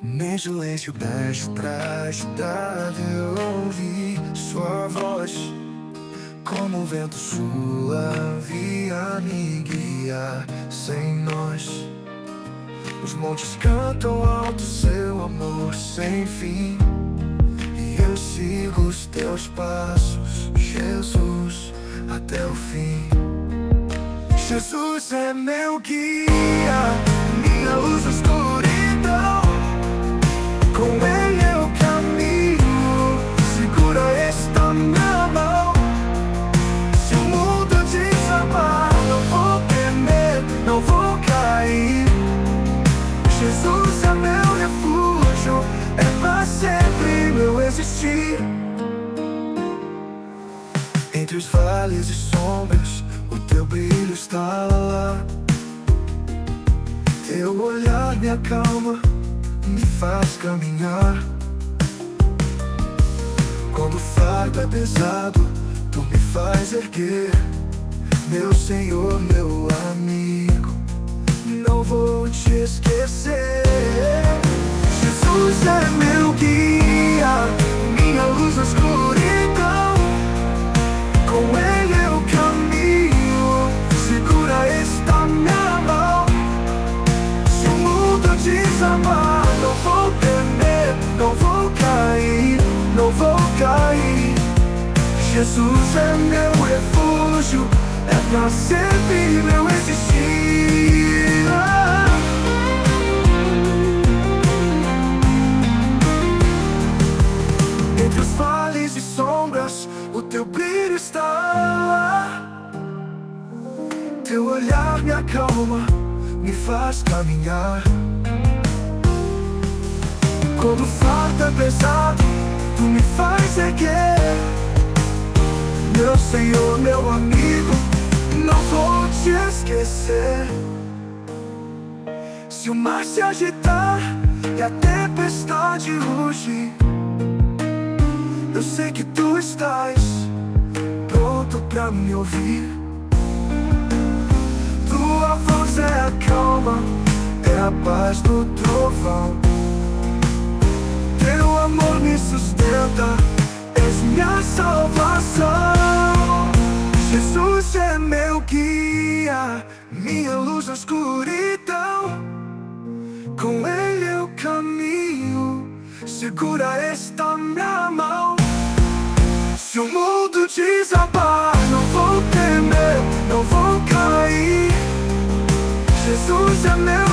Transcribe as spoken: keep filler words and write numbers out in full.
Nem silêncio beijo pra estrada eu ouvi sua voz. Como o vento suave a me guiar sem nós. Os montes cantam alto seu amor sem fim, e eu sigo os teus passos, Jesus, até o fim. Jesus é meu guia, minha luz na escuridão. Com Ele eu caminho, segura esta minha mão. Se o mundo desabar, não vou temer, não vou cair. Jesus é meu refúgio, é pra sempre meu existir. Entre os vales e sombras, o teu brilho está lá. Teu olhar me acalma, me faz caminhar. Quando o fardo é pesado, tu me faz erguer. Meu Senhor, meu amigo, não vou te esquecer. Jesus é meu guia, minha luz na escuridão. Com Ele eu caminho, segura esta minha mão. Se o mundo desabar, não vou temer, não vou cair, não vou cair. Jesus é meu refúgio, é pra sempre meu existir. Entre os vales e sombras, o teu brilho está lá. Teu olhar me acalma, me faz caminhar. Quando o fardo é pesado, tu me faz erguer. Meu Senhor, meu amigo, não vou te esquecer. Se o mar se agitar e a tempestade rugir, eu sei que tu estás pronto pra me ouvir. Tua voz é a calma, é a paz do trovão. Teu amor me sustenta, és minha salvação. Jesus é meu guia, minha luz na escuridão. Com Ele eu caminho, segura esta minha mão. Se o mundo desabar, não vou temer, não vou cair. Jesus é meu